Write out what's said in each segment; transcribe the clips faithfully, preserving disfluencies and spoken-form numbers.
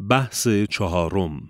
بحث چهارم،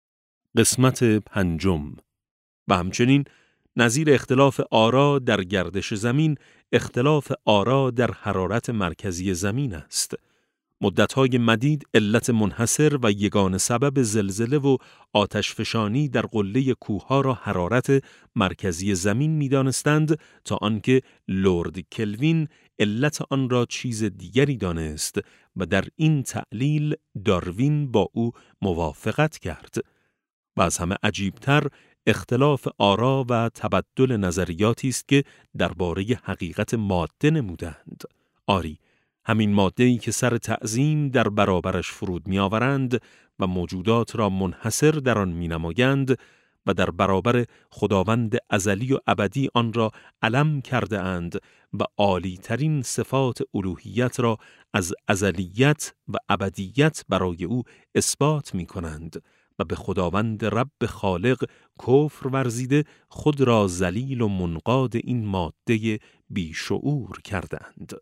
قسمت پنجم و همچنین نظیر اختلاف آرا در گردش زمین، اختلاف آرا در حرارت مرکزی زمین است. مدتهای مدید علت منحصر و یگان سبب زلزله و آتشفشانی در قله کوه‌ها را حرارت مرکزی زمین می‌دانستند تا آنکه لرد کلوین علت آن را چیز دیگری دانست و در این تعلیل داروین با او موافقت کرد. و از همه عجیبتر اختلاف آرا و تبدل نظریاتی است که درباره حقیقت ماده نمودند. آری، همین ماده‌ای که سر تعظیم در برابرش فرود می‌آورند و موجودات را منحصر در آن می‌نمایند و در برابر خداوند ازلی و ابدی آن را علم کرده اند و عالی‌ترین صفات الوهیت را از ازلیت و ابدیت برای او اثبات می‌کنند و به خداوند رب خالق کفر ورزیده خود را ذلیل و منقاد این ماده بیشعور کردند.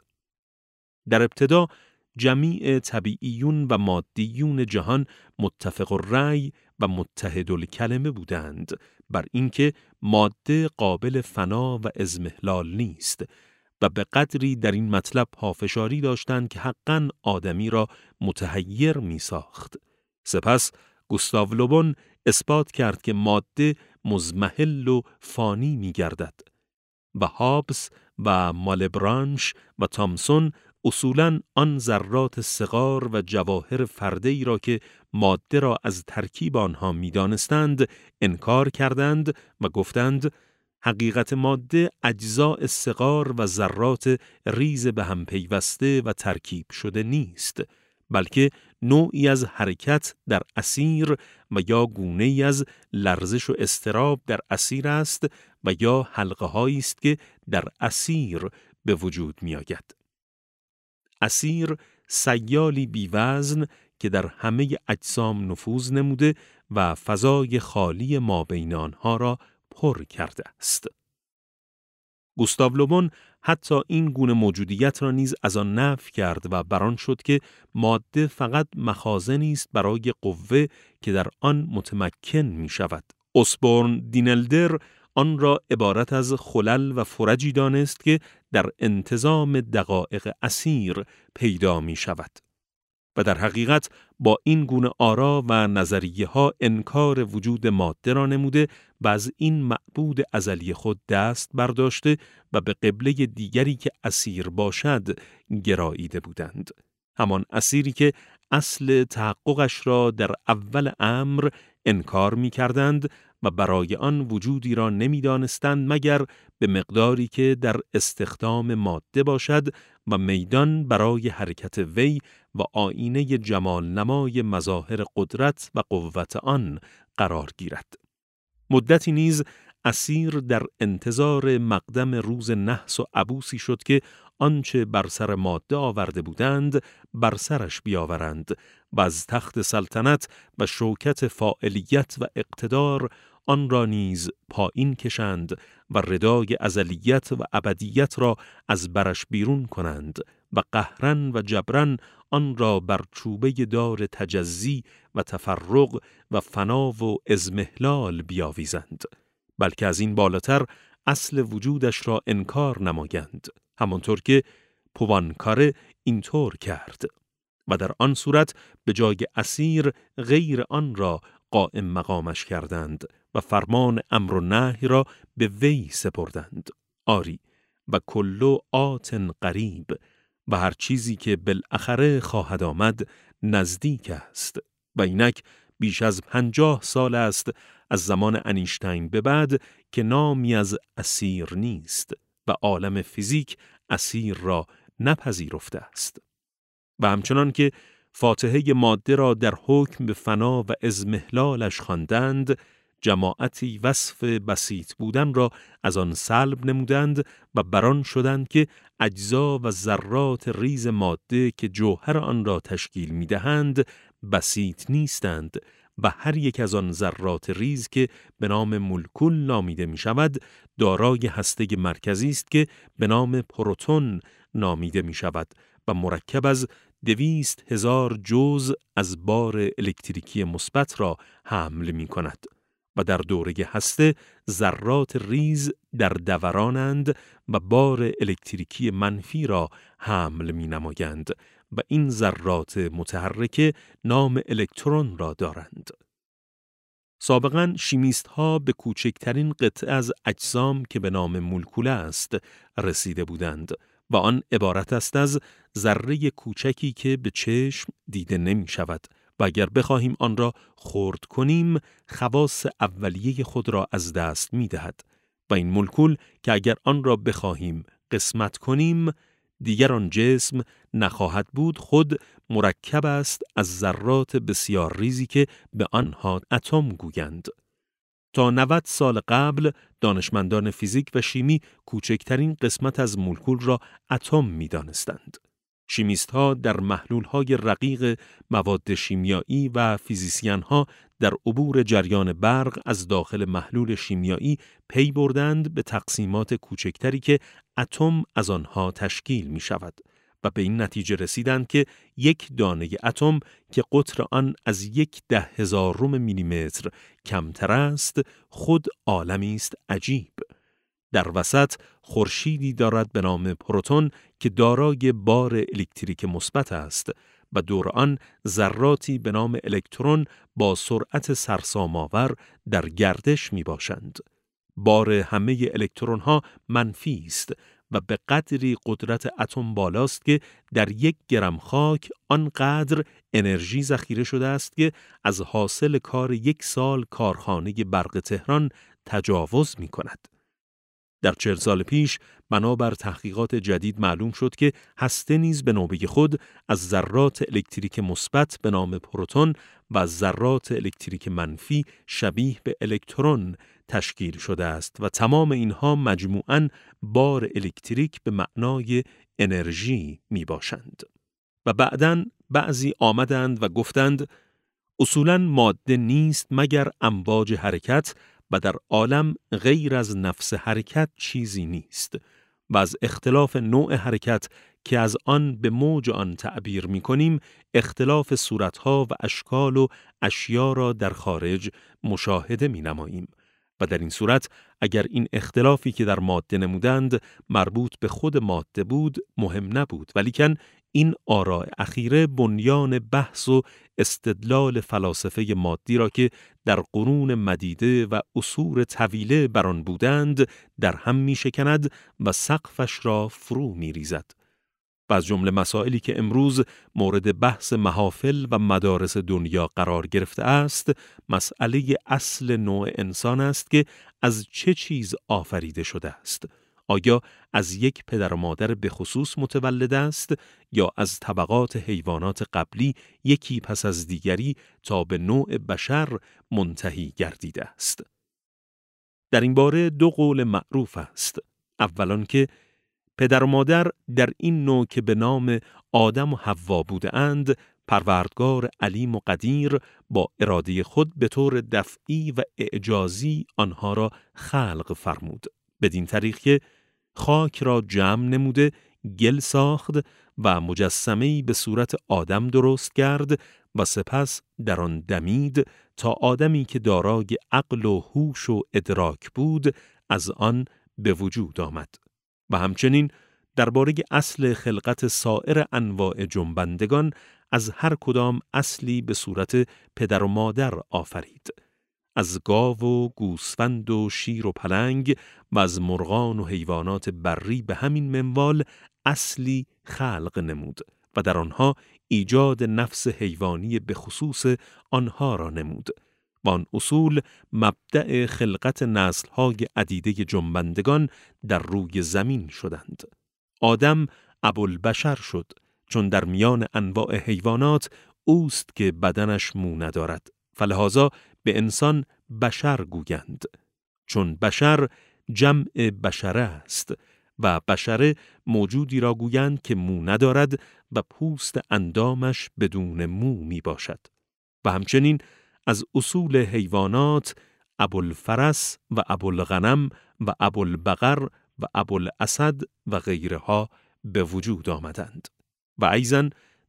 در ابتدا جمیع طبیعیون و مادیون جهان متفق الرأی و متحد الکلمه بودند بر اینکه ماده قابل فنا و اضمحلال نیست و به قدری در این مطلب پافشاری داشتند که حقاً آدمی را متحیر می ساخت. سپس گوستاو لوبون اثبات کرد که ماده مضمحل و فانی می گردد و هابس و مالبرانش و تامسون اصولاً آن ذرات صغار و جواهر فرده‌ای را که ماده را از ترکیب آنها می‌دانستند انکار کردند و گفتند حقیقت ماده اجزاء صغار و ذرات ریز به هم پیوسته و ترکیب شده نیست، بلکه نوعی از حرکت در اثیر و یا گونه‌ای از لرزش و اضطراب در اثیر است و یا حلقه‌هایی است که در اثیر به وجود می‌آید. اثیر سیالی بیوزن که در همه اجسام نفوذ نموده و فضای خالی ما بین آنها را پر کرده است. گوستاو لوبون حتی این گونه موجودیت را نیز از آن نفی کرد و بران شد که ماده فقط مخازنی است برای قوه که در آن متمکن می شود. اسبورن دینلدر آن را عبارت از خلل و فرجی دانست که در انتظام دقایق اثیر پیدا می شود. و در حقیقت با این گونه آرا و نظریه ها انکار وجود ماده را نموده و از این معبود ازلی خود دست برداشته و به قبله دیگری که اثیر باشد گراییده بودند. همان اثیری که اصل تحققش را در اول امر انکار می کردند و برای آن وجودی را نمی دانستند مگر به مقداری که در استخدام ماده باشد و میدان برای حرکت وی و آینه جمال نمای مظاهر قدرت و قوت آن قرار گیرد. مدتی نیز اثیر در انتظار مقدم روز نحس و عبوسی شد که آنچه بر سر ماده آورده بودند بر سرش بیاورند و از تخت سلطنت و شوکت فاعلیت و اقتدار آن را نیز پایین کشند و ردای ازلیت و ابدیت را از برش بیرون کنند و قهرن و جبرن آن را بر چوبه دار تجزی و تفرق و فنا و اضمحلال بیاویزند، بلکه از این بالاتر اصل وجودش را انکار نمایند، همانطور که پوانکاره اینطور کرد و در آن صورت به جای اثیر غیر آن را قائم مقامش کردند و فرمان امر و نهی را به وی سپردند. آری، و کلو آتن قریب، و هر چیزی که بالاخره خواهد آمد نزدیک است. و اینک بیش از پنجاه سال است از زمان انیشتین به بعد که نامی از اثیر نیست و عالم فیزیک اثیر را نپذیرفته است. و همچنان که فاتحه ماده را در حکم به فنا و اضمحلالش خواندند، جماعتی وصف بسیط بودن را از آن سلب نمودند و بران شدند که اجزا و ذرات ریز ماده که جوهر آن را تشکیل می‌دهند بسیط نیستند و هر یک از آن ذرات ریز که به نام مولکول نامیده می شود دارای هسته مرکزی است که به نام پروتون نامیده می شود و مرکب از دویست هزار جزء از بار الکتریکی مثبت را حمل می کند و در دوره هسته ذرات ریز در دورانند و بار الکتریکی منفی را حمل می نمایند و این ذرات متحرک نام الکترون را دارند. سابقاً شیمیست ها به کوچکترین قطعه از اجسام که به نام مولکول است رسیده بودند و آن عبارت است از ذره کوچکی که به چشم دیده نمی شود و اگر بخواهیم آن را خرد کنیم خواص اولیه خود را از دست می دهد و این مولکول که اگر آن را بخواهیم قسمت کنیم دیگر آن جسم نخواهد بود، خود مرکب است از ذرات بسیار ریزی که به آنها اتم گویند. تا نود سال قبل دانشمندان فیزیک و شیمی کوچکترین قسمت از مولکول را اتم می دانستند. شیمیست ها در محلول های رقیق مواد شیمیایی و فیزیسیان ها در عبور جریان برق از داخل محلول شیمیایی پی بردند به تقسیمات کوچکتری که اتم از آنها تشکیل می شود و به این نتیجه رسیدند که یک دانه اتم که قطر آن از یک ده هزارم میلیمتر کمتر است خود عالمی است عجیب. در وسط خورشیدی دارد به نام پروتون که دارای بار الکتریک مثبت است و دور آن ذراتی به نام الکترون با سرعت سرسام‌آور در گردش می باشند. بار همه الکترون ها منفی است و به قدری قدرت اتم بالاست که در یک گرم خاک آنقدر انرژی ذخیره شده است که از حاصل کار یک سال کارخانه برق تهران تجاوز می کند. در چهل سال پیش بنابر تحقیقات جدید معلوم شد که هسته نیز به نوبه خود از ذرات الکتریک مثبت به نام پروتون و از ذرات الکتریک منفی شبیه به الکترون تشکیل شده است و تمام اینها مجموعاً بار الکتریک به معنای انرژی می باشند. و بعداً بعضی آمدند و گفتند اصولاً ماده نیست مگر امواج حرکت و در عالم غیر از نفس حرکت چیزی نیست و از اختلاف نوع حرکت که از آن به موج آن تعبیر می کنیم اختلاف صورتها و اشکال و اشیا را در خارج مشاهده می نماییم و در این صورت اگر این اختلافی که در ماده نمودند مربوط به خود ماده بود مهم نبود، ولیکن این آراء اخیره بنیان بحث و استدلال فلاسفه مادی را که در قرون مدیده و عصور طویله بر آن بودند در هم می شکند و سقفش را فرو می ریزد. و از جمله مسائلی که امروز مورد بحث محافل و مدارس دنیا قرار گرفته است، مسئله اصل نوع انسان است که از چه چیز آفریده شده است. آیا از یک پدر و مادر به خصوص متولد است یا از طبقات حیوانات قبلی یکی پس از دیگری تا به نوع بشر منتهی گردیده است؟ در این باره دو قول معروف است. اولان که پدر و مادر در این نوع که به نام آدم و حوا بوده اند، پروردگار علیم و قدیر با اراده خود به طور دفعی و اعجازی آنها را خلق فرمود. بدین طریق که خاک را جمع نموده گل ساخت و مجسمه‌ای به صورت آدم درست کرد و سپس در آن دمید تا آدمی که دارای عقل و هوش و ادراک بود از آن به وجود آمد. و همچنین درباره اصل خلقت سایر انواع جنبندگان از هر کدام اصلی به صورت پدر و مادر آفرید. از گاو و گوسفند و شیر و پلنگ و از مرغان و حیوانات بری به همین منوال اصلی خلق نمود و در آنها ایجاد نفس حیوانی به خصوص آنها را نمود. و آن اصول مبدأ خلقت نسل‌های عدیده جنبندگان در روی زمین شدند. آدم ابوالبشر شد چون در میان انواع حیوانات اوست که بدنش مو ندارد، فلهذا به انسان بشر گویند، چون بشر جمع بشره است و بشره موجودی را گویند که مو ندارد و پوست اندامش بدون مو می باشد. و همچنین از اصول حیوانات ابوالفرس و ابوالغنم و ابوالبقر و ابوالاسد و غیرها به وجود آمدند. و ایضاً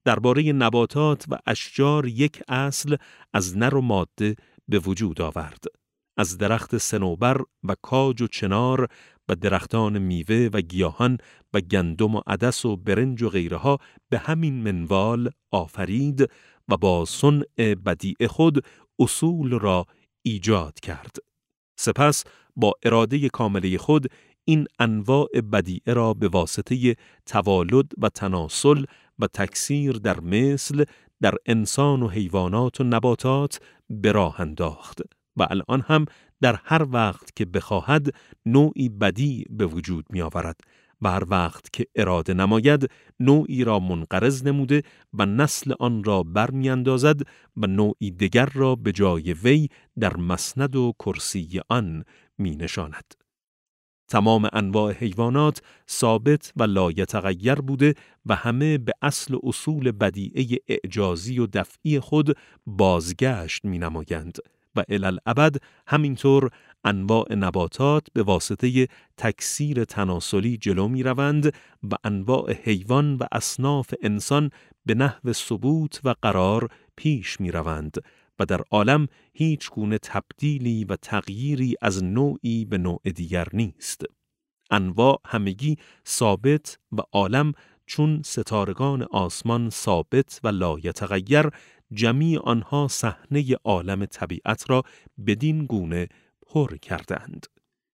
درباره نباتات و اشجار یک اصل از نر و ماده به وجود آورد. از درخت صنوبر و کاج و چنار و درختان میوه و گیاهان و گندم و عدس و برنج و غیرها به همین منوال آفرید و با صنع بدیع خود اصول را ایجاد کرد. سپس با اراده کامله خود این انواع بدیعه را به واسطه توالد و تناسل و تکثیر در مثل در انسان و حیوانات و نباتات به راه انداخت و الان هم در هر وقت که بخواهد نوعی بدیع به وجود می آورد و هر وقت که اراده نماید نوعی را منقرض نموده و نسل آن را برمی اندازد و نوعی دیگر را به جای وی در مسند و کرسی آن می نشاند. تمام انواع حیوانات ثابت و لایتغیر بوده و همه به اصل اصول بدیعه اعجازی و دفعی خود بازگشت می نمایند و الالعبد همینطور انواع نباتات به واسطه تکثیر تناسلی جلو می روند و انواع حیوان و اصناف انسان به نحو ثبوت و قرار پیش می روند و در عالم هیچ گونه تبدیلی و تغییری از نوعی به نوع دیگر نیست. انواع همگی ثابت و عالم چون ستارگان آسمان ثابت و لایتغیر، جمیع آنها صحنه عالم طبیعت را بدین گونه پر کردند.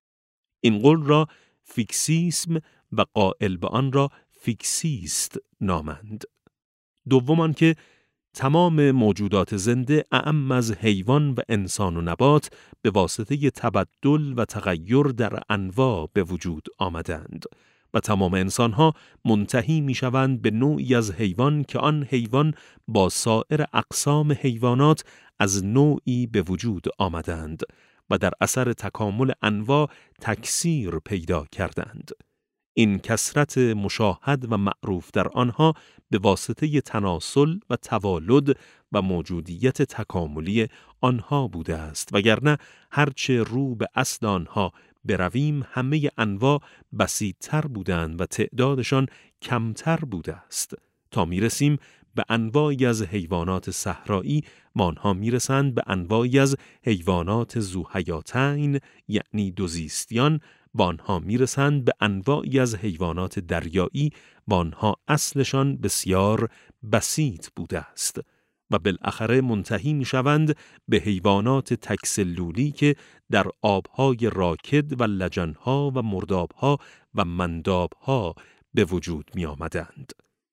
این قول را فیکسیسم و قائل به آن را فیکسیست نامند. دومان که تمام موجودات زنده اعم از حیوان و انسان و نبات به واسطه تبدل و تغییر در انواع به وجود آمدند و تمام انسانها منتهی می شوند به نوعی از حیوان که آن حیوان با سایر اقسام حیوانات از نوعی به وجود آمدند و در اثر تکامل انواع تکثیر پیدا کردند. این کثرت مشاهد و معروف در آنها به واسطه تناسل و توالد و موجودیت تکاملی آنها بوده است، وگرنه هرچه رو به اصل آنها برویم همه انواع بسیط‌تر بودند و تعدادشان کمتر بوده است تا میرسیم به انواعی از حیوانات صحرایی و آنها میرسند به انواعی از حیوانات ذوحیاتین یعنی دوزیستیان و آنها میرسند به انواعی از حیوانات دریایی و آنها اصلشان بسیار بسیط بوده است و بالاخره منتهی میشوند به حیوانات تکسلولی که در آبهای راکد و لجنها و مردابها و مندابها به وجود می آمدند.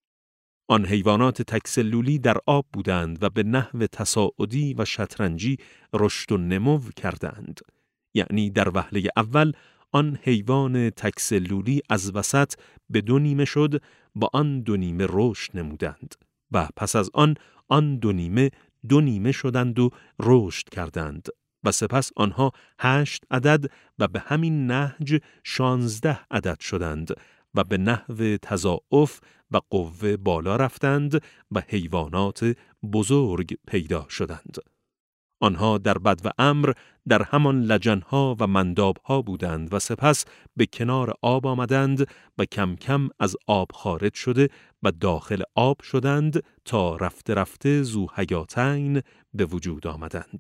آن حیوانات تکسلولی در آب بودند و به نحو تصاعدی و شطرنجی رشد و نمو کردند. یعنی در وهله اول آن حیوان تکسلولی از وسط به دو نیمه شد و آن دو نیمه رشد نمودند و پس از آن آن دو نیمه دو نیمه شدند و رشد کردند و سپس آنها هشت عدد و به همین نهج شانزده عدد شدند و به نحو تضاعف و قوه بالا رفتند و حیوانات بزرگ پیدا شدند. آنها در بد و امر در همان لجنها و مندابها بودند و سپس به کنار آب آمدند و کم کم از آب خارج شده و داخل آب شدند تا رفته رفته ذوحیاتین به وجود آمدند.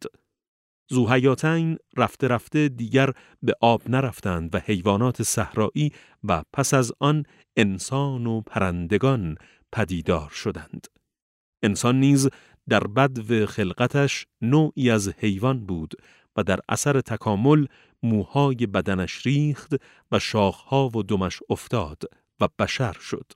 ذوحیاتین رفته رفته دیگر به آب نرفتند و حیوانات صحرایی و پس از آن انسان و پرندگان پدیدار شدند. انسان نیز در بدو خلقتش نوعی از حیوان بود و در اثر تکامل موهای بدنش ریخت و شاخها و دمش افتاد و بشر شد.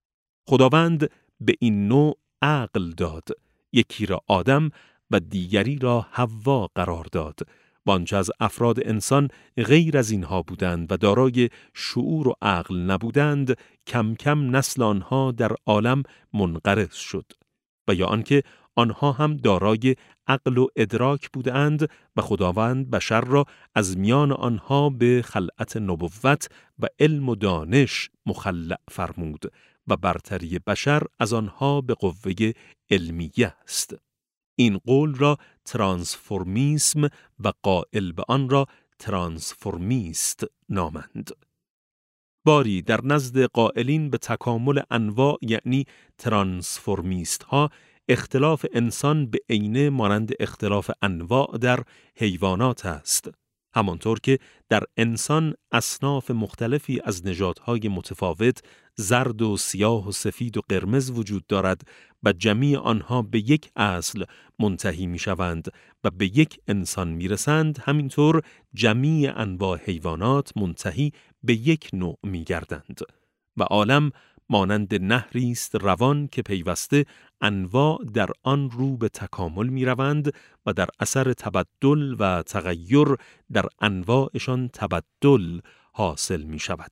خداوند به این نوع عقل داد، یکی را آدم و دیگری را حوا قرار داد و آنچه از افراد انسان غیر از اینها بودند و دارای شعور و عقل نبودند کم کم نسل آنها در عالم منقرض شد و یا آنکه آنها هم دارای عقل و ادراک بودند و خداوند بشر را از میان آنها به خلعت نبوت و علم و دانش مخلع فرمود و برتری بشر از آنها به قوه علمیه است. این قول را ترانسفورمیسم و قائل به آن را ترانسفورمیست نامند. باری در نزد قائلین به تکامل انواع یعنی ترانسفورمیست ها اختلاف انسان به عینه مانند اختلاف انواع در حیوانات است. همانطور که در انسان اصناف مختلفی از نژادهای متفاوت زرد و سیاه و سفید و قرمز وجود دارد و جمیع آنها به یک اصل منتهی می شوند و به یک انسان می رسند، همینطور جمیع انواع حیوانات منتهی به یک نوع می گردند و عالم مانند نهری است روان که پیوسته انواع در آن رو به تکامل می روند و در اثر تبدل و تغییر در انواعشان تبدل حاصل می شود.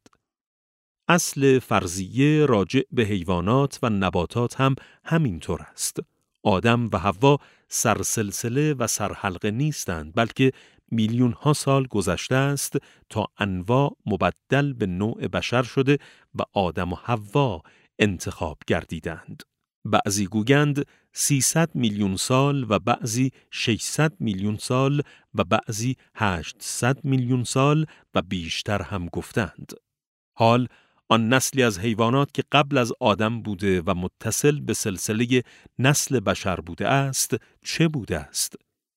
اصل فرضیه راجع به حیوانات و نباتات هم همینطور است. آدم و حوا سرسلسله و سرحلقه نیستند، بلکه میلیون ها سال گذشته است تا انواع مبدل به نوع بشر شده و آدم و حوا انتخاب گردیدند. بعضی گویند سیصد میلیون سال و بعضی ششصد میلیون سال و بعضی هشتصد میلیون سال و بیشتر هم گفتند. حال آن نسلی از حیوانات که قبل از آدم بوده و متصل به سلسله نسل بشر بوده است، چه بوده است؟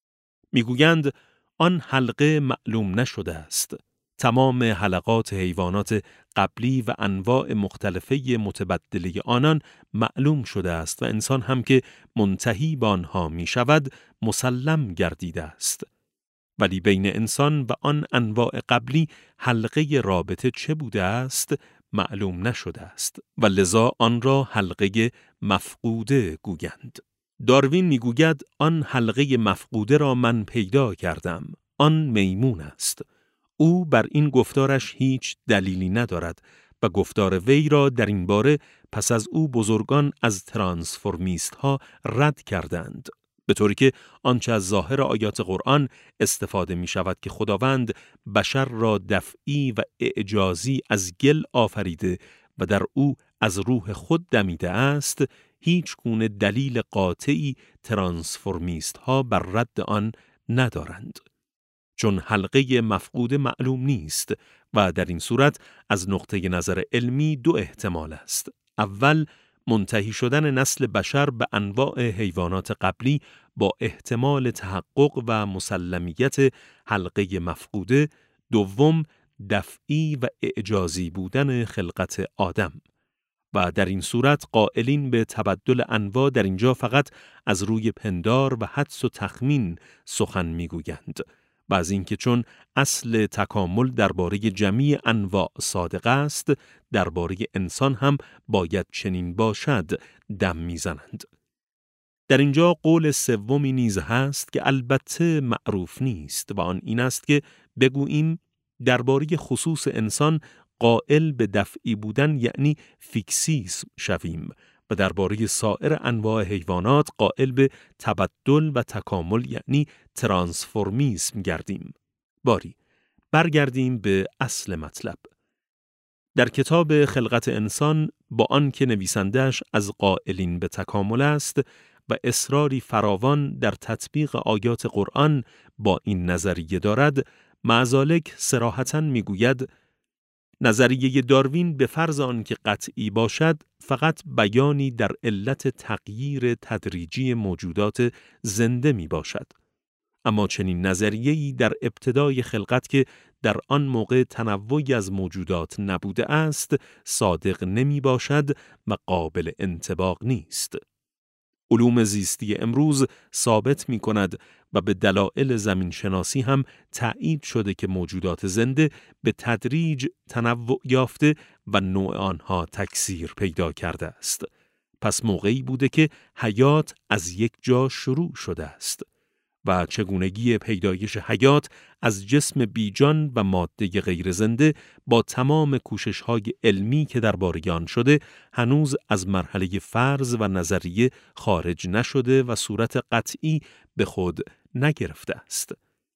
میگویند آن حلقه معلوم نشده است. تمام حلقات حیوانات قبلی و انواع مختلفه متبدله آنان معلوم شده است و انسان هم که منتهی به آنها می شود مسلم گردیده است. ولی بین انسان و آن انواع قبلی حلقه رابطه چه بوده است معلوم نشده است و لذا آن را حلقه مفقوده گویند. داروین میگوید آن حلقه مفقوده را من پیدا کردم. آن میمون است. او بر این گفتارش هیچ دلیلی ندارد و گفتار وی را در این باره پس از او بزرگان از ترانسفورمیست ها رد کردند. به طوری که آنچه از ظاهر آیات قرآن استفاده می شود که خداوند بشر را دفعی و اعجازی از گل آفریده و در او از روح خود دمیده است، هیچ گونه دلیل قاطعی ترانسفورمیست ها بر رد آن ندارند. چون حلقه مفقود معلوم نیست و در این صورت از نقطه نظر علمی دو احتمال است. اول، منتهی شدن نسل بشر به انواع حیوانات قبلی با احتمال تحقق و مسلمیت حلقه مفقوده. دوم، دفعی و اعجازی بودن خلقت آدم. و در این صورت قائلین به تبدل انواع در اینجا فقط از روی پندار و حدس و تخمین سخن میگویند و از اینکه چون اصل تکامل درباره جمیع انواع صادق است، درباره انسان هم باید چنین باشد دم میزنند. در اینجا قول سومی نیز هست که البته معروف نیست و آن این است که بگوییم درباره خصوص انسان قائل به دفعی بودن یعنی فیکسیسم شویم و درباره سایر انواع حیوانات قائل به تبدل و تکامل یعنی ترانسفورمیسم گردیم. باری برگردیم به اصل مطلب. در کتاب خلقت انسان با آن که نویسنده‌اش از قائلین به تکامل است و اصراری فراوان در تطبیق آیات قرآن با این نظریه دارد، معذالک صراحتاً میگوید نظریه داروین به فرض آن که قطعی باشد فقط بیانی در علت تغییر تدریجی موجودات زنده می باشد. اما چنین نظریه‌ای در ابتدای خلقت که در آن موقع تنوعی از موجودات نبوده است صادق نمی باشد و قابل انطباق نیست. علوم زیستی امروز ثابت می کند و به دلایل زمین شناسی هم تأیید شده که موجودات زنده به تدریج تنوع یافته و نوع آنها تکثیر پیدا کرده است. پس موقعی بوده که حیات از یک جا شروع شده است و چگونگی پیدایش حیات از جسم بیجان و ماده غیر زنده با تمام کوشش‌های علمی که درباره آن شده هنوز از مرحله فرض و نظریه خارج نشده و صورت قطعی به خود نگرفته است.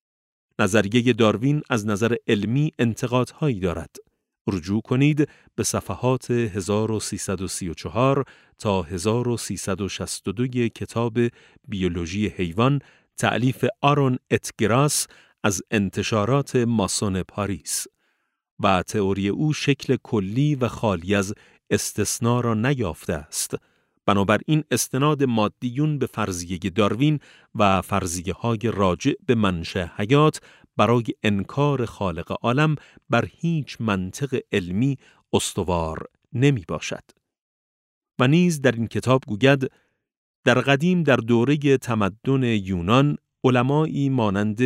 نظریه داروین از نظر علمی انتقادهایی دارد. رجوع کنید به صفحات هزار و سیصد و سی و چهار تا هزار و سیصد و شصت و دو کتاب بیولوژی حیوان تألیف آرون اتگراس از انتشارات ماسون پاریس. و تئوری او شکل کلی و خالی از استثنا را نیافته است. بنابراین استناد مادیون به فرضیه داروین و فرضیه های راجع به منشأ حیات برای انکار خالق عالم بر هیچ منطق علمی استوار نمی باشد. و نیز در این کتاب گوید در قدیم در دوره تمدن یونان علمایی مانند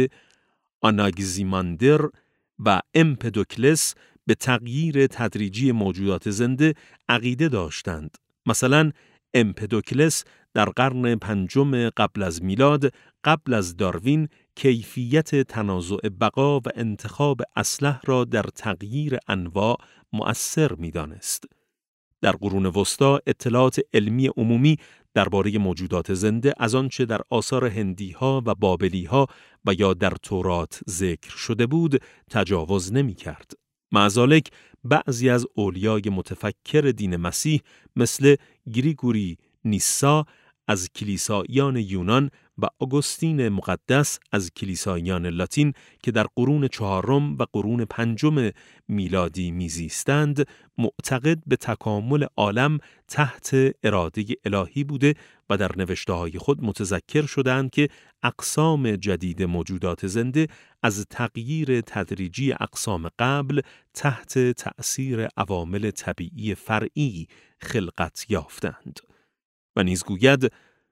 آناگزیماندر و امپدوکلس به تغییر تدریجی موجودات زنده عقیده داشتند. مثلا امپدوکلس در قرن پنجم قبل از میلاد قبل از داروین کیفیت تنازع بقا و انتخاب اصلح را در تغییر انواع مؤثر می‌دانست. در قرون وسطا اطلاعات علمی عمومی درباره موجودات زنده از آنچه در آثار هندی‌ها و بابلی‌ها و یا در تورات ذکر شده بود تجاوز نمی‌کرد. مع ذالک بعضی از اولیای متفکر دین مسیح مثل گریگوری نیسا از کلیساییان یونان و آگوستین مقدس از کلیساییان لاتین که در قرون چهارم و قرون پنجم میلادی میزیستند معتقد به تکامل عالم تحت اراده الهی بوده و در نوشته‌های خود متذکر شدند که اقسام جدید موجودات زنده از تغییر تدریجی اقسام قبل تحت تأثیر عوامل طبیعی فرعی خلقت یافتند. و نیز گوید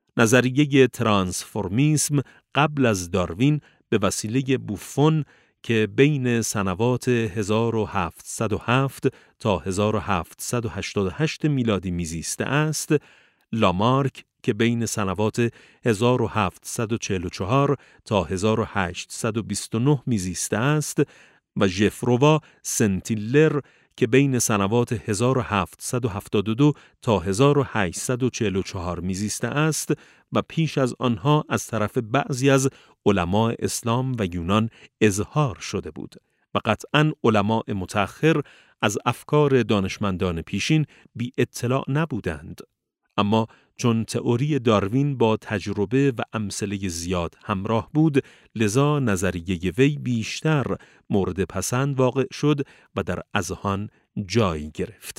نظریه ترانسفورمیسم قبل از داروین به وسیله بوفون که بین سنوات هزار و هفتصد و هفت تا هزار و هفتصد و هشتاد و هشت میلادی میزیسته است، لامارک که بین سنوات هزار و هفتصد و چهل و چهار تا هزار و هشتصد و بیست و نه میزیسته است و ژفروا سنتیلر که بین سنوات هزار و هفتصد و هفتاد و دو تا هزار و هشتصد و چهل و چهار میزیسته است و پیش از آنها از طرف بعضی از علماء اسلام و یونان اظهار شده بود و قطعاً علماء متأخر از افکار دانشمندان پیشین بی اطلاع نبودند. اما چون تئوری داروین با تجربه و امثله زیاد همراه بود، لذا نظریه وی بیشتر مورد پسند واقع شد و در اذهان جای گرفت.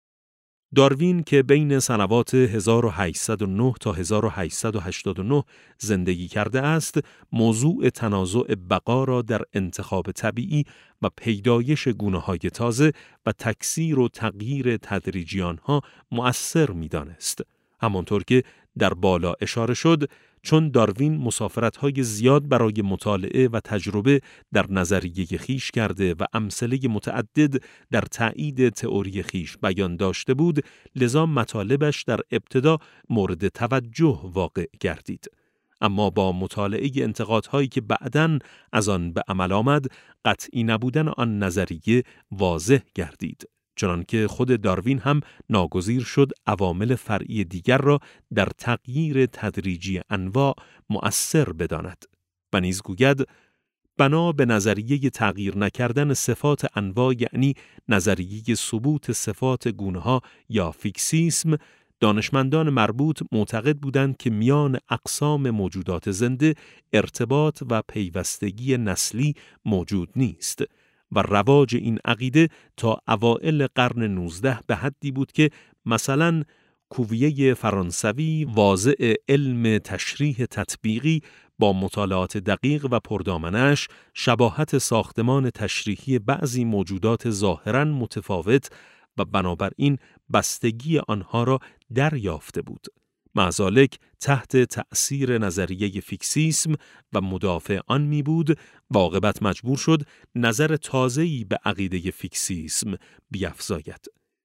داروین که بین سنوات هزار و هشتصد و نه تا هزار و هشتصد و هشتاد و نه زندگی کرده است، موضوع تنازع بقا را در انتخاب طبیعی و پیدایش گونه‌های تازه و تکثیر و تغییر تدریجی آنها مؤثر می‌دانست. همانطور که در بالا اشاره شد، چون داروین مسافرت‌های زیاد برای مطالعه و تجربه در نظریه خیش کرده و امثله متعدد در تأیید تئوری خیش بیان داشته بود، لذا مطالبش در ابتدا مورد توجه واقع گردید. اما با مطالعه انتقادهایی که بعداً از آن به عمل آمد، قطعی نبودن آن نظریه واضح گردید. چنانکه خود داروین هم ناگزیر شد عوامل فرعی دیگر را در تغییر تدریجی انواع مؤثر بداند. و نیز گوید بنا به نظریه تغییر نکردن صفات انواع، یعنی نظریه ثبوت صفات گونه‌ها یا فیکسیسم، دانشمندان مربوط معتقد بودند که میان اقسام موجودات زنده ارتباط و پیوستگی نسلی موجود نیست و رواج این عقیده تا اوائل قرن نوزده به حدی بود که مثلا کوویه فرانسوی واضع علم تشریح تطبیقی با مطالعات دقیق و پردامنش شباهت ساختمان تشریحی بعضی موجودات ظاهراً متفاوت و بنابراین بستگی آنها را دریافته بود. مع ذالک تحت تأثیر نظریه فیکسیسم و مدافع آن می بود و عاقبت مجبور شد نظر تازه‌ای به عقیده فیکسیسم بیفزاید.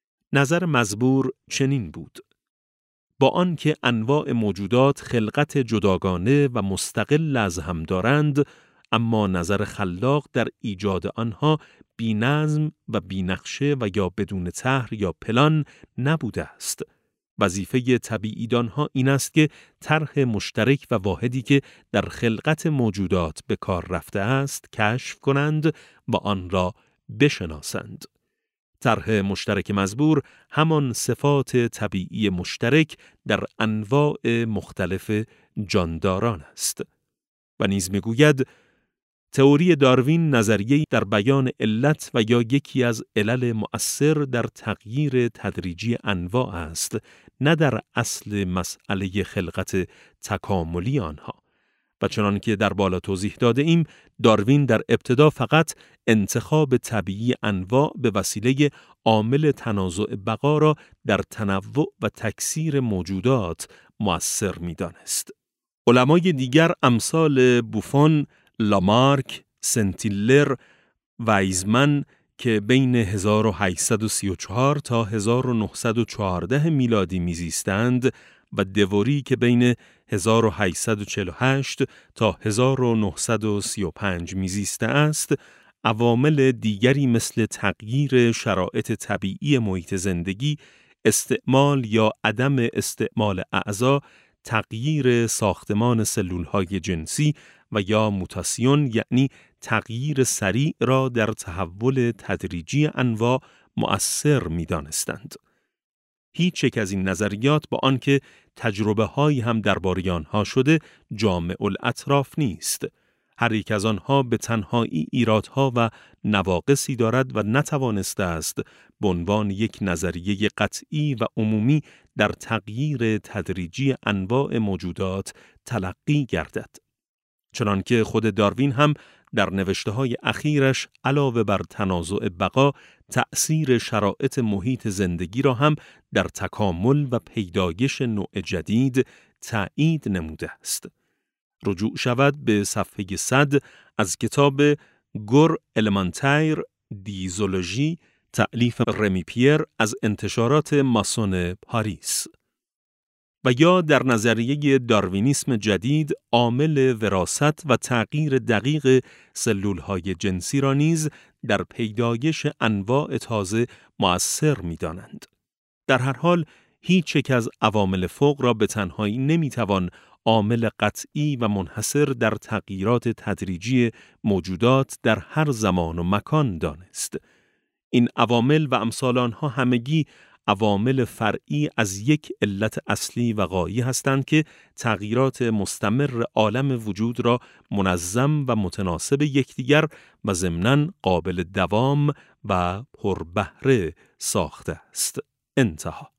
نظر مزبور چنین بود: با آنکه انواع موجودات خلقت جداگانه و مستقل از هم دارند، اما نظر خلاق در ایجاد آنها بی نظم و بی نقشه و یا بدون طرح یا پلان نبوده است. وظیفه طبیعی دانها این است که طرح مشترک و واحدی که در خلقت موجودات به کار رفته است کشف کنند و آن را بشناسند. طرح مشترک مزبور همان صفات طبیعی مشترک در انواع مختلف جانداران است. و نیز میگوید تئوری داروین نظریه‌ای در بیان علت و یا یکی از علل مؤثر در تغییر تدریجی انواع است، نه در اصل مسئله خلقت تکاملی آنها. و چنان که در بالا توضیح داده ایم، داروین در ابتدا فقط انتخاب طبیعی انواع به وسیله عامل تنازع بقا را در تنوع و تکثیر موجودات مؤثر می‌دانست. علمای دیگر امثال بوفون، لامارک، سنتیلر، وایزمن که بین هزار و هشتصد و سی و چهار تا هزار و نهصد و چهارده میلادی میزیستند و دوری که بین هزار و هشتصد و چهل و هشت تا هزار و نهصد و سی و پنج میزیسته است، عوامل دیگری مثل تغییر شرایط طبیعی محیط زندگی، استعمال یا عدم استعمال اعضا، تغییر ساختمان سلولهای جنسی و یا موتاسیون، یعنی تغییر سریع را در تحول تدریجی انواع مؤثر می‌دانستند. هیچ یک از این نظریات با آنکه تجربه هایی هم درباره آنها شده جامع الاطراف نیست. هر یک از آنها به تنهایی ایرادها و نواقصی دارد و نتوانسته است به عنوان یک نظریه قطعی و عمومی در تغییر تدریجی انواع موجودات تلقی گردد. چنانکه خود داروین هم در نوشته‌های اخیرش علاوه بر تنازع بقا، تأثیر شرایط محیط زندگی را هم در تکامل و پیدایش نوع جدید تأیید نموده است. رجوع شود به صفحه صد از کتاب گر المانتیر دی زولوژی تألیف رمی پیر از انتشارات ماسون پاریس. و یا در نظریه داروینیسم جدید عامل وراثت و تغییر دقیق سلولهای جنسی را نیز در پیدایش انواع تازه مؤثر می‌دانند. در هر حال هیچ یک از عوامل فوق را به تنهایی نمی‌توان عامل قطعی و منحصر در تغییرات تدریجی موجودات در هر زمان و مکان دانست. این عوامل و امثال آنها همگی عوامل فرعی از یک علت اصلی و غایی هستند که تغییرات مستمر عالم وجود را منظم و متناسب یکدیگر و ضمناً قابل دوام و پربهره ساخته است. انتها.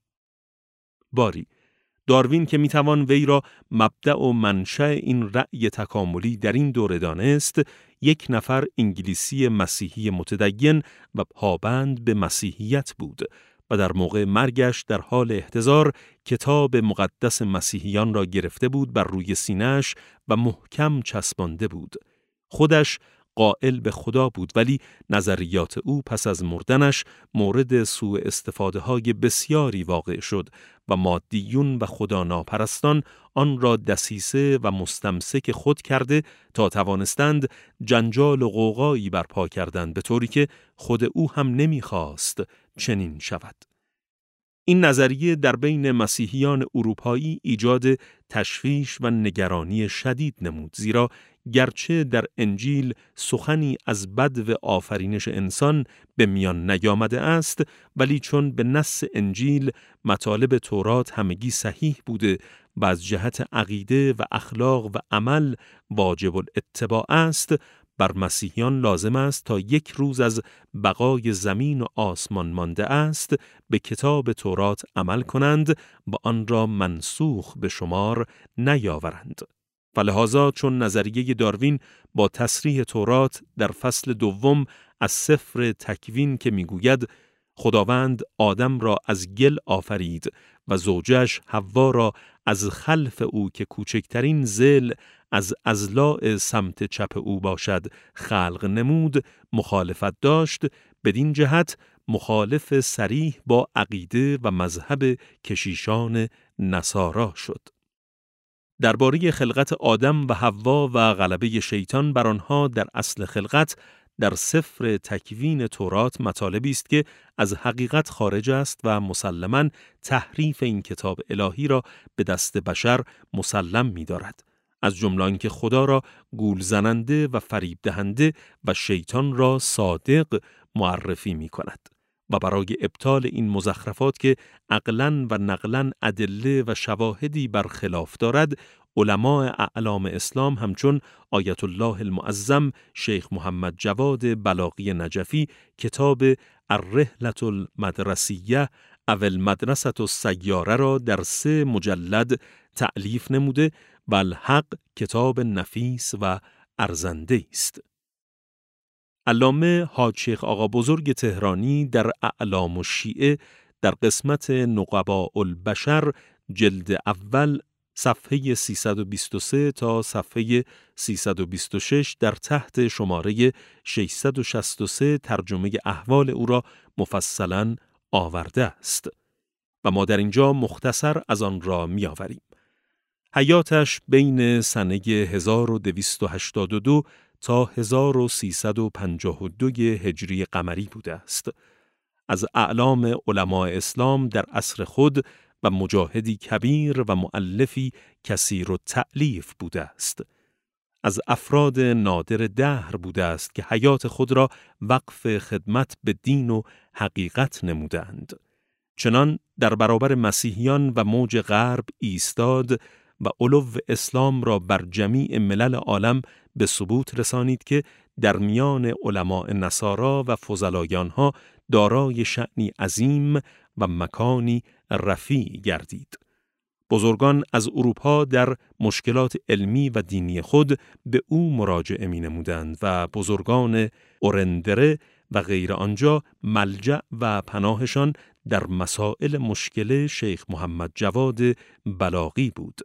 باری داروین که میتوان وی را مبدأ و منشأ این رأی تکاملی در این دوره دانست، یک نفر انگلیسی مسیحی متدین و پابند به مسیحیت بود و در موقع مرگش در حال احتضار کتاب مقدس مسیحیان را گرفته بود بر روی سینه‌اش و محکم چسبانده بود. خودش قائل به خدا بود، ولی نظریات او پس از مردنش مورد سوء استفاده های بسیاری واقع شد و مادیون و خدا ناپرستان آن را دسیسه و مستمسک خود کرده تا توانستند جنجال و غوغایی برپا کردند، به طوری که خود او هم نمیخواست چنین شود. این نظریه در بین مسیحیان اروپایی ایجاد تشویش و نگرانی شدید نمود، زیرا گرچه در انجیل سخنی از بدو آفرینش انسان به میان نیامده است، ولی چون به نص انجیل مطالب تورات همگی صحیح بوده و از جهت عقیده و اخلاق و عمل واجب الاتباع است، بر مسیحیان لازم است تا یک روز از بقای زمین و آسمان مانده است به کتاب تورات عمل کنند و آن را منسوخ به شمار نیاورند. فلذا چون نظریه داروین با تصریح تورات در فصل دوم از سفر تکوین که میگوید خداوند آدم را از گل آفرید و زوجش حوا را از خلف او که کوچکترین ذیل از اضلاع سمت چپ او باشد خلق نمود، مخالفت داشت، بدین جهت مخالف صریح با عقیده و مذهب کشیشان نصارا شد. درباره خلقت آدم و حوا و غلبه شیطان بر آنها در اصل خلقت در سفر تکوین تورات مطالبی است که از حقیقت خارج است و مسلماً تحریف این کتاب الهی را به دست بشر مسلم می‌دارد. از جمله آنکه خدا را گول زننده و فریب دهنده و شیطان را صادق معرفی می‌کند. و برای ابطال این مزخرفات که عقلاً و نقلاً ادله و شواهدی بر خلاف دارد، علماء اعلام اسلام همچون آیت الله المعظم شیخ محمد جواد بلاغی نجفی کتاب الرحلة المدرسیه او المدرسة السیاره را در سه مجلد تألیف نموده و الحق کتاب نفیس و ارزنده است. علامه حاج شیخ آقا بزرگ تهرانی در اعلام الشیعه در قسمت نقباء البشر جلد اول صفحه سیصد و بیست و سه تا صفحه سیصد و بیست و شش در تحت شماره ششصد و شصت و سه ترجمه احوال او را مفصلاً آورده است و ما در اینجا مختصر از آن را می آوریم. حیاتش بین سنه هزار و دویست و هشتاد و دو تا هزار و سیصد و پنجاه و دو هجری قمری بوده است. از اعلام علماء اسلام در عصر خود و مجاهدی کبیر و مؤلفی کثیر و تألیف بوده است. از افراد نادر دهر بوده است که حیات خود را وقف خدمت به دین و حقیقت نمودند. چنان در برابر مسیحیان و موج غرب ایستاد و علو اسلام را بر جمیع ملل عالم به ثبوت رسانید که در میان علماء نصارا و فضلایان ها دارای شأنی عظیم و مکانی رفیع گردید. بزرگان از اروپا در مشکلات علمی و دینی خود به او مراجعه می نمودند و بزرگان اورندره و غیر آنجا ملجأ و پناهشان در مسائل مشکل شیخ محمد جواد بلاغی بود.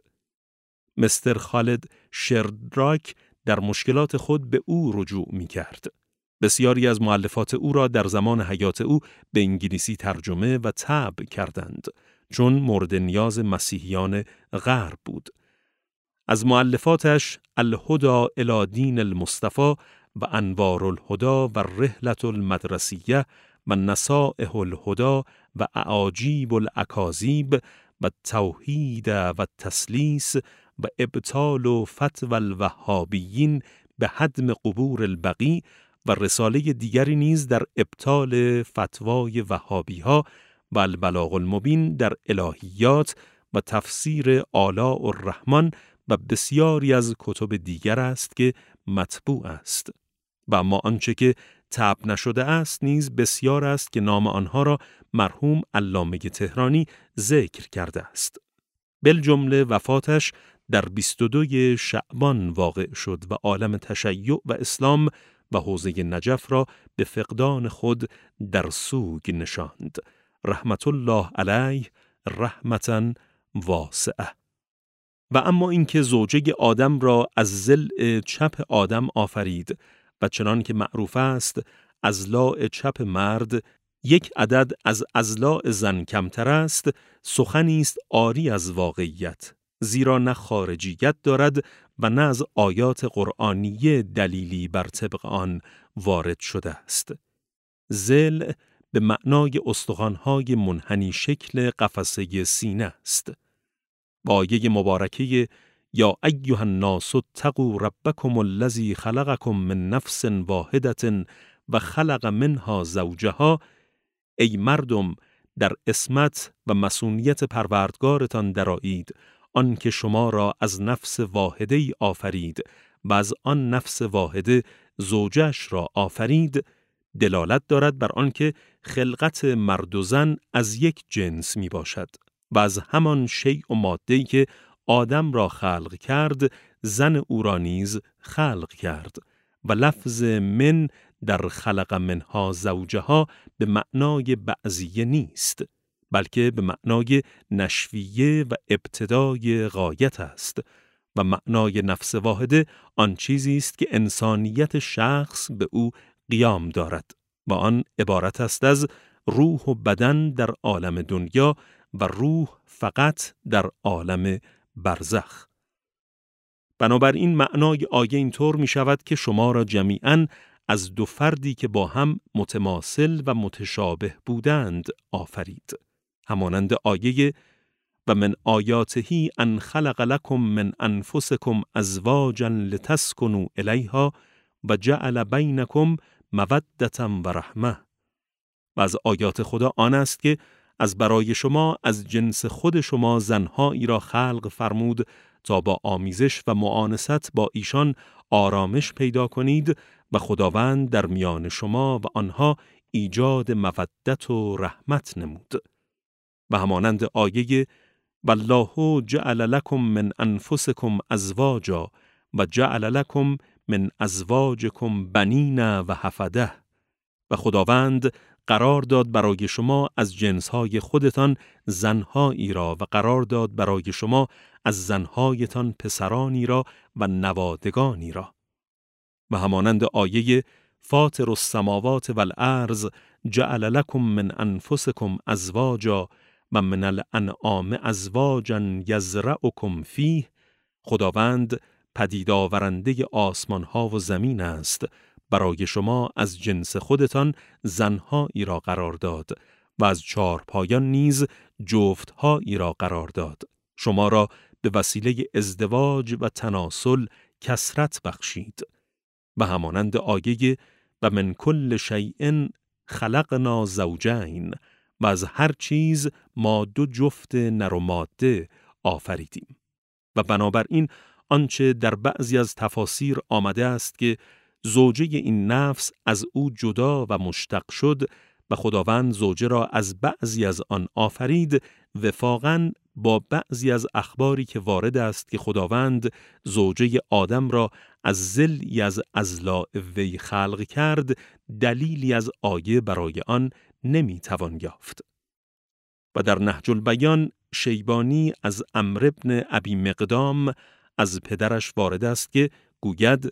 مستر خالد شردراک در مشکلات خود به او رجوع می کرد. بسیاری از مؤلفات او را در زمان حیات او به انگلیسی ترجمه و طبع کردند، چون مورد نیاز مسیحیان غرب بود. از مؤلفاتش الهدى الی دین المصطفی و انوار الهدى و الرحلة المدرسیه و نصائح الهدى و اعاجیب الاکاذیب و توحید و تثلیث و ابطال و فتوى الوهابیین به هدم قبور البقیع و رساله دیگری نیز در ابطال فتوای وهابی ها و البلاغ المبین در الهیات و تفسیر آلاء الرحمن و بسیاری از کتب دیگر است که مطبوع است. و اما آنچه که طبع نشده است نیز بسیار است که نام آنها را مرحوم علامه تهرانی ذکر کرده است. بالجمله وفاتش در بیست و دو شعبان واقع شد و عالم تشیع و اسلام و حوزه نجف را به فقدان خود در سوگ نشاند. رحمت الله علیه رحمتاً واسعه. و اما اینکه زوجه آدم را از ضلع چپ آدم آفرید و چنان که معروف است اضلاع چپ مرد یک عدد از اضلاع زن کمتر است، سخنی است عاری از واقعیت، زیرا نه خارجیت دارد و نه از آیات قرآنیه دلیلی بر طبق آن وارد شده است. ضلع به معنای استخوان‌های منحنی شکل قفسه سینه است. با آیه مبارکه یا ایها الناس اتقوا ربکم الذی خلقکم من نفس واحدة و خلق منها زوجها، ای مردم در عصمت و مصونیت پروردگارتان درآیید، آن که شما را از نفس واحده ای آفرید و از آن نفس واحده زوجش را آفرید، دلالت دارد بر آن که خلقت مرد و زن از یک جنس می باشد و از همان شیء و ماده‌ای که آدم را خلق کرد زن او را نیز خلق کرد و لفظ من در خلق منها زوجها به معنای بعضیه نیست، بلکه به معنای نشویه و ابتدای غایت است و معنای نفس واحده آن چیزی است که انسانیت شخص به او قیام دارد و آن عبارت است از روح و بدن در عالم دنیا و روح فقط در عالم برزخ. بنابراین معنای آیه اینطور می شود که شما را جمیعاً از دو فردی که با هم متماثل و متشابه بودند آفرید، همانند آیه و من آیاته ان خلق لکم من انفسکم ازواجا لتسکنوا الیها و جعل بینکم مودة و رحمه. و از آیات خدا آن است که از برای شما از جنس خود شما زنهایی را خلق فرمود تا با آمیزش و معانست با ایشان آرامش پیدا کنید و خداوند در میان شما و آنها ایجاد مودت و رحمت نمود. و همانند آیه والله جعل لكم من انفسكم ازواجا و جعل لكم من ازواجكم بنین و حفده، و خداوند قرار داد برای شما از جنسهای خودتان زنهایی را و قرار داد برای شما از زنهایتان پسرانی را و نوادگانی را. و همانند آیه فاطر السماوات والارض جعل لكم من انفسكم ازواجا و من الانعام ازواجا یزرعکم فیه، خداوند پدید آورنده آسمان ها و زمین است، برای شما از جنس خودتان زنهایی را قرار داد و از چارپایان نیز جفتهایی را قرار داد، شما را به وسیله ازدواج و تناسل کثرت بخشید. و همانند آیه و من کل شیء خلقنا زوجین، و از هر چیز ما دو جفت نر و ماده آفریدیم. و بنابراین آنچه در بعضی از تفاسیر آمده است که زوجه این نفس از او جدا و مشتق شد و خداوند زوجه را از بعضی از آن آفرید، وفاقاً با بعضی از اخباری که وارد است که خداوند زوجه آدم را از ضلعی از اضلاع وی خلق کرد، دلیلی از آیه برای آن نمیتوان یافت. و در نهج البیان شیبانی از عمرو بن ابی مقدام از پدرش وارد است که گوید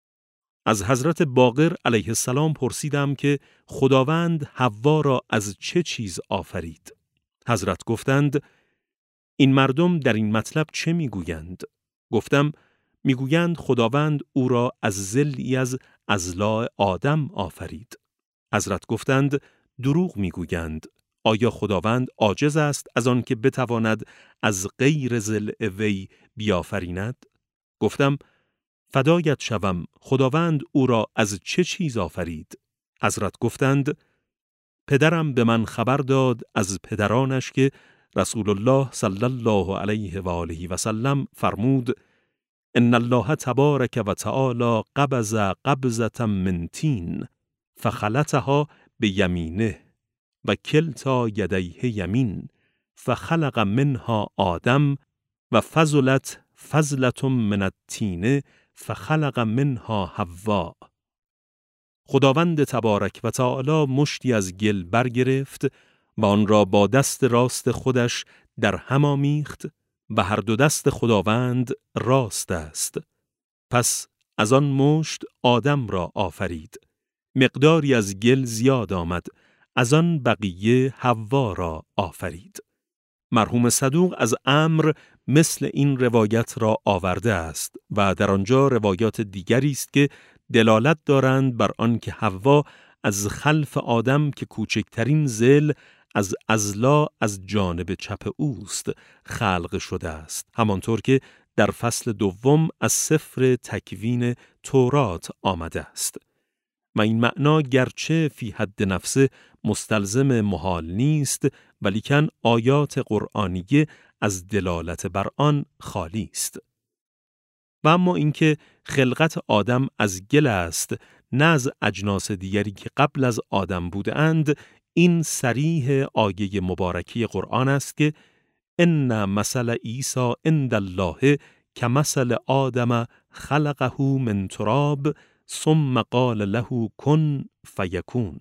از حضرت باقر علیه السلام پرسیدم که خداوند حوا را از چه چیز آفرید؟ حضرت گفتند این مردم در این مطلب چه میگویند؟ گفتم میگویند خداوند او را از ضلعی از اضلاع آدم آفرید. حضرت گفتند دروغ میگویند. آیا خداوند عاجز است از آن که بتواند از غیر ضلع وی بیافریند؟ گفتم فدایت شوم، خداوند او را از چه چیز آفرید؟ حضرت گفتند پدرم به من خبر داد از پدرانش که رسول الله صلی الله علیه و آله و سلم فرمود ان الله تبارک و تعالی قبض قبضة من تین فخلطها بیمینه و کلتا یدیه یمین فخلق منها آدم و فضلت فضلة من التین فخلق منها حوا. خداوند تبارک و تعالی مشتی از گل برگرفت و آن را با دست راست خودش در هم آمیخت و هر دو دست خداوند راست است. پس از آن مشت آدم را آفرید. مقداری از گل زیاد آمد، از آن بقیه حوا را آفرید. مرحوم صدوق از عمرو مثل این روایت را آورده است و در آنجا روایات دیگری است که دلالت دارند بر آن که حوا از خلف آدم که کوچکترین ذیل از اضلاع از جانب چپ اوست خلق شده است، همانطور که در فصل دوم از سفر تکوین تورات آمده است. و این معنا گرچه فی حد نفسه مستلزم محال نیست، ولیکن آیات قرآنیه از دلالت بر آن خالی است. و اما اینکه خلقت آدم از گل است نه از اجناس دیگری که قبل از آدم بودند، این صریح آیه مبارکی قرآن است که ان مثل عیسی عند الله کمثل آدم خلقه من تراب ثم قال له کن فیکون.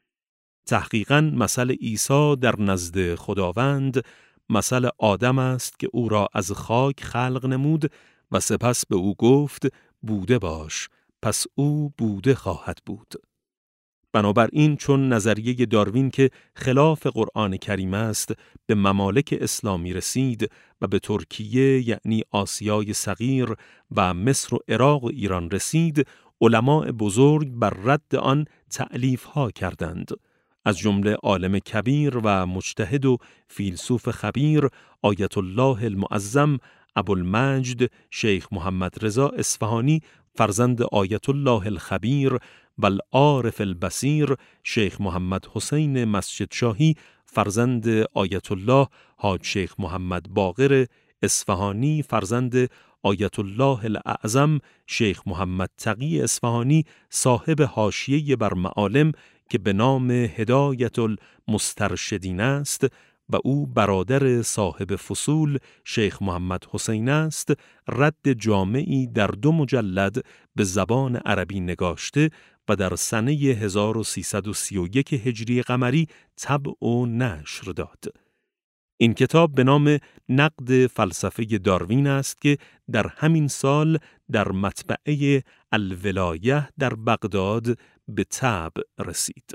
تحقیقاً مثل عیسی در نزد خداوند مثل آدم است که او را از خاک خلق نمود و سپس به او گفت بوده باش، پس او بوده خواهد بود. بنابراین چون نظریه داروین که خلاف قرآن کریم است به ممالک اسلامی رسید و به ترکیه یعنی آسیای صغیر و مصر و عراق و ایران رسید، علماء بزرگ بر رد آن تألیف ها کردند. از جمله عالم کبیر و مجتهد و فیلسوف خبیر آیت الله المعظم ابوالمجد شیخ محمد رضا اصفهانی فرزند آیت الله الخبیر و العارف البصیر شیخ محمد حسین مسجد شاهی فرزند آیت الله حاج شیخ محمد باقر اصفهانی فرزند آیت الله الاعظم شیخ محمد تقی اصفهانی صاحب حاشیه بر معالم که به نام هدایت المسترشدین است و او برادر صاحب فصول شیخ محمد حسین است، رد جامعی در دو مجلد به زبان عربی نگاشته و در سنه هزار و سیصد و سی و یک هجری قمری طبع و نشر داد. این کتاب به نام نقد فلسفه داروین است که در همین سال در مطبعه الولایه در بغداد به طبع رسید.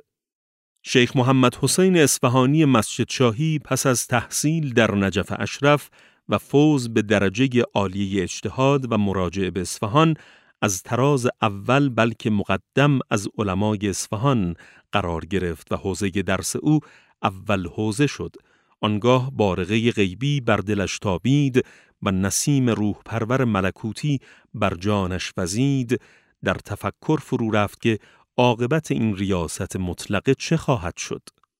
شیخ محمد حسین اصفهانی مسجد شاهی پس از تحصیل در نجف اشرف و فوز به درجه عالیه اجتهاد و مراجعه به اصفهان از طراز اول بلکه مقدم از علمای اصفهان قرار گرفت و حوزه درس او اول حوزه شد. آنگاه بارقه غیبی بر دلش تابید و نسیم روح پرور ملکوتی بر جانش وزید. در تفکر فرو رفت که عاقبت این ریاست مطلقه چه خواهد شد؟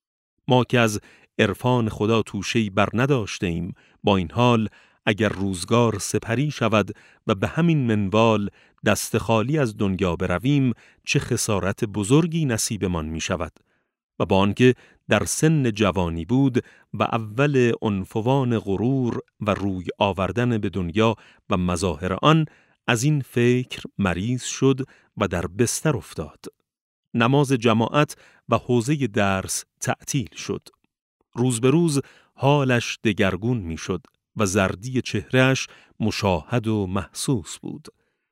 ما که از عرفان خدا توشه‌ای بر نداشته ایم، با این حال اگر روزگار سپری شود و به همین منوال دست خالی از دنیا برویم، چه خسارت بزرگی نصیبمان می شود. و با آنکه در سن جوانی بود و اول عنفوان غرور و روی آوردن به دنیا و مظاهر آن، از این فکر مریض شد و در بستر افتاد. نماز جماعت و حوزه درس تعطیل شد. روز به روز حالش دگرگون می شد و زردی چهرهش مشاهد و محسوس بود.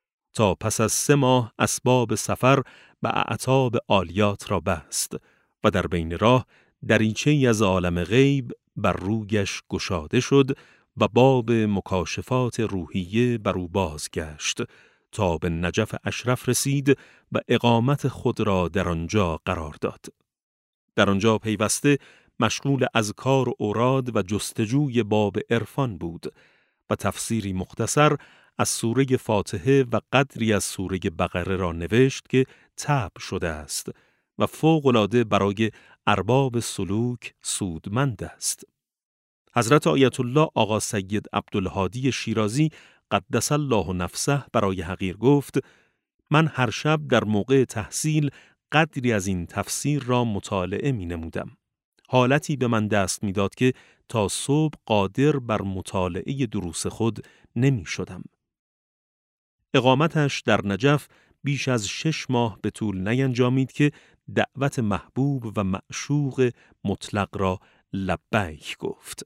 تا پس از سه ماه اسباب سفر به اعتاب عالیات را بست و در بین راه دریچه‌ای از عالم غیب بر رویش گشاده شد و باب مکاشفات روحیه بر او بازگشت تا به نجف اشرف رسید و اقامت خود را در آنجا قرار داد. در آنجا پیوسته مشغول اذکار و اوراد و جستجوی باب عرفان بود و تفسیری مختصر از سوره فاتحه و قدری از سوره بقره را نوشت که طبع شده است و فوق‌العاده برای ارباب سلوک سودمند است. حضرت آیت الله آقا سید عبدالهادی شیرازی قدس الله نفسه برای حقیر گفت: من هر شب در موقع تحصیل قدری از این تفسیر را مطالعه می نمودم. حالتی به من دست می داد که تا صبح قادر بر مطالعه دروس خود نمی شدم. اقامتش در نجف بیش از شش ماه به طول نینجامید که دعوت محبوب و معشوق مطلق را لبیک گفت.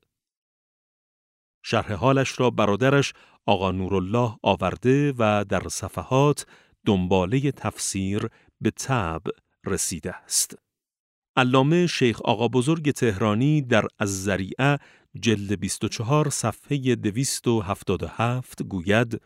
شرح حالش را برادرش آقا نورالله آورده و در صفحات دنباله تفسیر به طبع رسیده است. علامه شیخ آقا بزرگ تهرانی در الذریعه جلد بیست و چهار صفحه دویست و هفتاد و هفت گوید: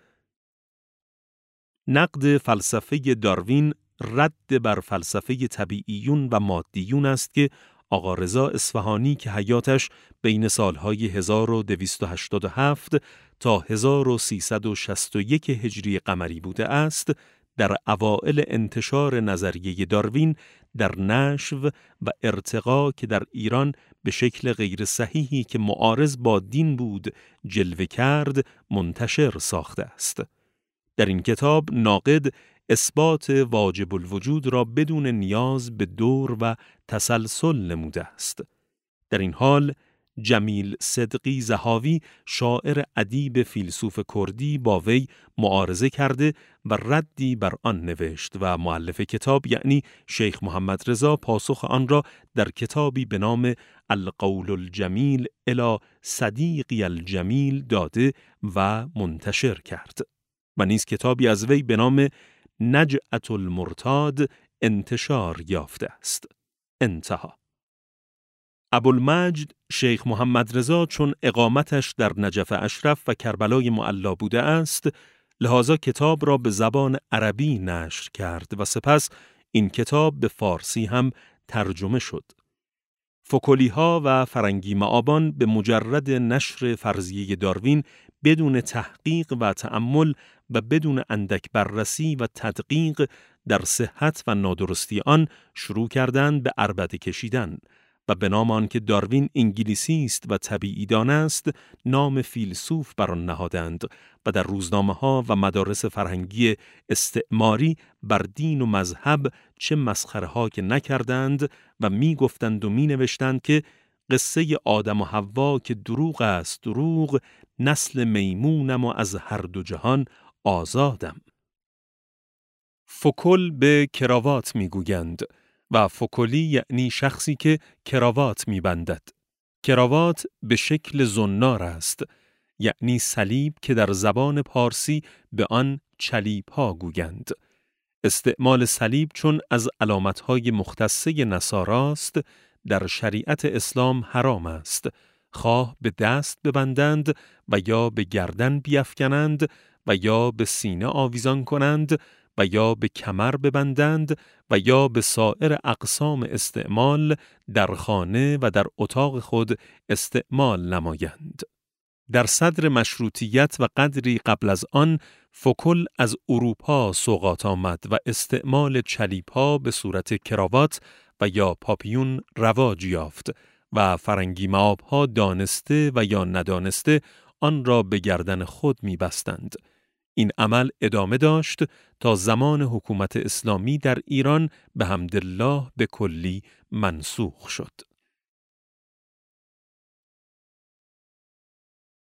نقد فلسفه داروین رد بر فلسفه طبیعیون و مادیون است که آقا رضا اصفهانی که حیاتش بین سالهای هزار و دویست و هشتاد و هفت تا هزار و سیصد و شصت و یک هجری قمری بوده است، در اوائل انتشار نظریه داروین در نشو و ارتقا که در ایران به شکل غیر صحیحی که معارض با دین بود جلوه کرد منتشر ساخته است. در این کتاب ناقد اثبات واجب الوجود را بدون نیاز به دور و تسلسل نموده است. در این حال جمیل صدقی ضحاوی شاعر ادیب فیلسوف کردی با وی معارضه کرده و ردی بر آن نوشت و مؤلف کتاب یعنی شیخ محمد رضا پاسخ آن را در کتابی به نام القول الجمیل الی صدیقی الجمیل داده و منتشر کرد و نیز کتابی از وی به نام نجعت المرتاد انتشار یافته است. انتها. ابوالمجد شیخ محمد رضا چون اقامتش در نجف اشرف و کربلای معلا بوده است، لذا کتاب را به زبان عربی نشر کرد و سپس این کتاب به فارسی هم ترجمه شد. فکولی‌ها و فرنگی معابان به مجرد نشر فرضیه داروین بدون تحقیق و تأمل و بدون اندک بررسی و تدقیق در صحت و نادرستی آن شروع کردند به عربده کشیدن و به نام آن که داروین انگلیسی است و طبیعی دان است نام فیلسوف بر آن نهادند و در روزنامه‌ها و مدارس فرهنگی استعماری بر دین و مذهب چه مسخره‌ها که نکردند و می گفتند و می نوشتند که قصه آدم و حوا که دروغ است دروغ، نسل میمونم و از هر دو جهان آزادم. فوکل به کراوات می گویند و فوکلی یعنی شخصی که کراوات می بندد. کراوات به شکل زنار است، یعنی صلیب که در زبان پارسی به آن چلیب ها گویند. استعمال صلیب چون از علامتهای مختصه نصاراست در شریعت اسلام حرام است، خواه به دست ببندند و یا به گردن بیفکنند و یا به سینه آویزان کنند و یا به کمر ببندند و یا به سایر اقسام استعمال در خانه و در اتاق خود استعمال نمایند. در صدر مشروطیت و قدری قبل از آن فوکل از اروپا سوغات آمد و استعمال چلیپا به صورت کراوات و یا پاپیون رواج یافت و فرنگی مآب‌ها دانسته و یا ندانسته آن را به گردن خود می بستند. این عمل ادامه داشت تا زمان حکومت اسلامی در ایران به حمدالله به کلی منسوخ شد.